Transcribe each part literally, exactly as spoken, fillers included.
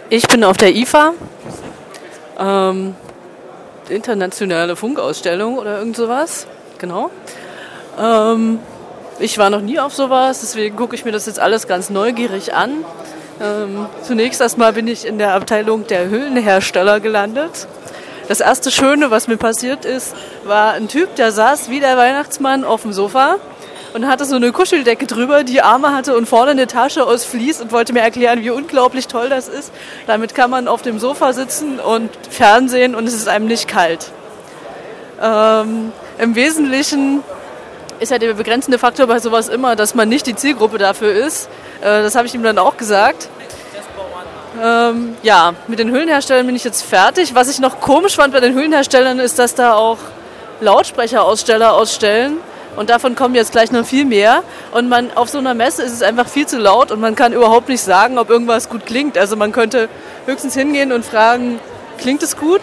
Ich bin auf der I F A, ähm, internationale Funkausstellung oder irgend sowas, genau. Ähm, ich war noch nie auf sowas, deswegen gucke ich mir das jetzt alles ganz neugierig an. Ähm, zunächst erstmal bin ich in der Abteilung der Hüllenhersteller gelandet. Das erste Schöne, was mir passiert ist, war ein Typ, der saß wie der Weihnachtsmann auf dem Sofa und hatte so eine Kuscheldecke drüber, die Arme hatte und vorne eine Tasche aus Vlies und wollte mir erklären, wie unglaublich toll das ist. Damit kann man auf dem Sofa sitzen und Fernsehen und es ist einem nicht kalt. Ähm, Im Wesentlichen ist ja der begrenzende Faktor bei sowas immer, dass man nicht die Zielgruppe dafür ist. Äh, das habe ich ihm dann auch gesagt. Ähm, ja, mit den Hüllenherstellern bin ich jetzt fertig. Was ich noch komisch fand bei den Hüllenherstellern ist, dass da auch Lautsprecheraussteller ausstellen. Und davon kommen jetzt gleich noch viel mehr. Und man auf so einer Messe ist es einfach viel zu laut und man kann überhaupt nicht sagen, ob irgendwas gut klingt. Also man könnte höchstens hingehen und fragen, klingt es gut?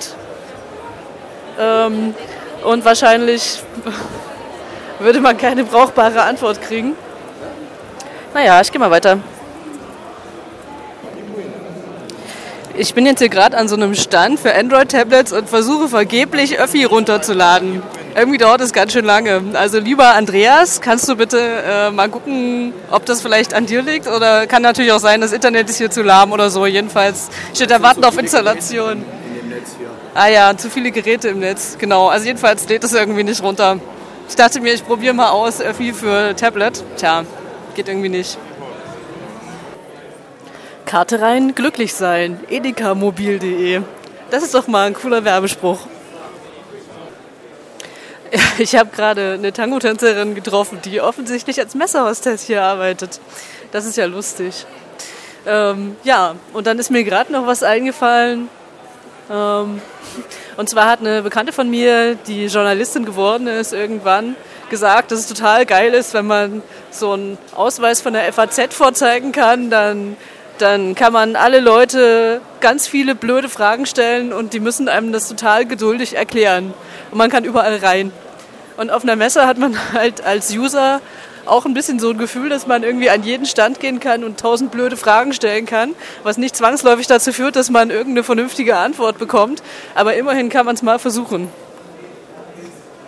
Ähm, und wahrscheinlich würde man keine brauchbare Antwort kriegen. Naja, ich gehe mal weiter. Ich bin jetzt hier gerade an so einem Stand für Android-Tablets und versuche vergeblich Öffi runterzuladen. Irgendwie dauert es ganz schön lange. Also lieber Andreas, kannst du bitte äh, mal gucken, ob das vielleicht an dir liegt? Oder kann natürlich auch sein, das Internet ist hier zu lahm oder so. Jedenfalls steht da Warten auf Installation. Ah ja, zu viele Geräte im Netz. Genau, also jedenfalls lädt es irgendwie nicht runter. Ich dachte mir, ich probiere mal aus Öffi für Tablet. Tja, geht irgendwie nicht. Karte rein, glücklich sein. edekamobil punkt de. Das ist doch mal ein cooler Werbespruch. Ich habe gerade eine Tango-Tänzerin getroffen, die offensichtlich als Messehostess hier arbeitet. Das ist ja lustig. Ähm, ja, und dann ist mir gerade noch was eingefallen. Ähm, und zwar hat eine Bekannte von mir, die Journalistin geworden ist, irgendwann gesagt, dass es total geil ist, wenn man so einen Ausweis von der F A Z vorzeigen kann, dann Dann kann man alle Leute ganz viele blöde Fragen stellen und die müssen einem das total geduldig erklären. Und man kann überall rein. Und auf einer Messe hat man halt als User auch ein bisschen so ein Gefühl, dass man irgendwie an jeden Stand gehen kann und tausend blöde Fragen stellen kann, was nicht zwangsläufig dazu führt, dass man irgendeine vernünftige Antwort bekommt. Aber immerhin kann man es mal versuchen.